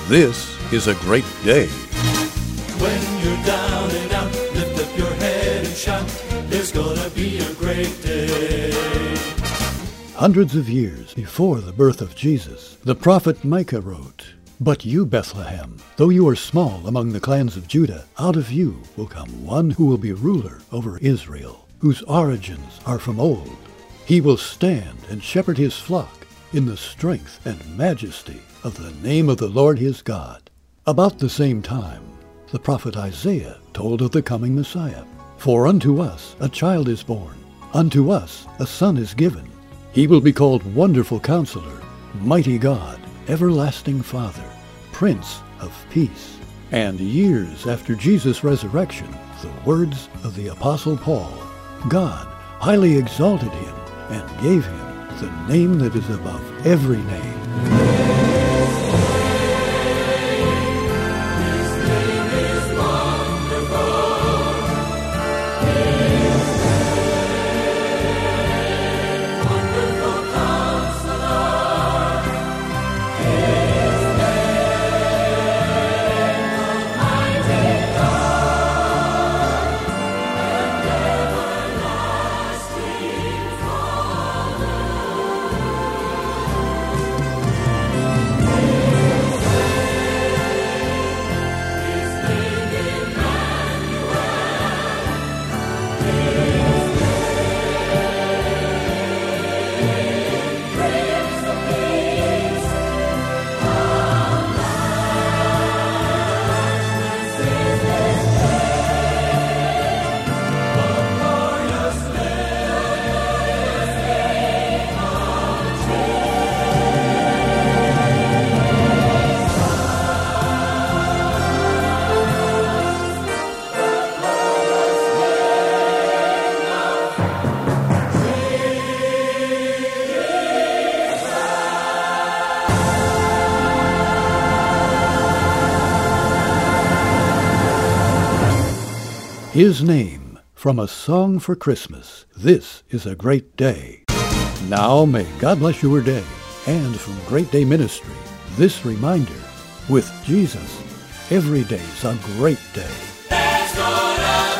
This is a great day. When you're down and out, lift up your head and shout. There's gonna be a great day. Hundreds of years before the birth of Jesus, the prophet Micah wrote, "But you, Bethlehem, though you are small among the clans of Judah, out of you will come one who will be ruler over Israel, whose origins are from old. He will stand and shepherd his flock in the strength and majesty of the name of the Lord his God." About the same time, the prophet Isaiah told of the coming Messiah. "For unto us a child is born, unto us a son is given. He will be called Wonderful Counselor, Mighty God, Everlasting Father, Prince of Peace." And years after Jesus' resurrection, the words of the Apostle Paul, "God highly exalted him and gave him the name that is above every name." His name, from A Song for Christmas. This is a great day. Now may God bless your day. And from Great Day Ministry, this reminder, with Jesus, every day's a great day. There's gonna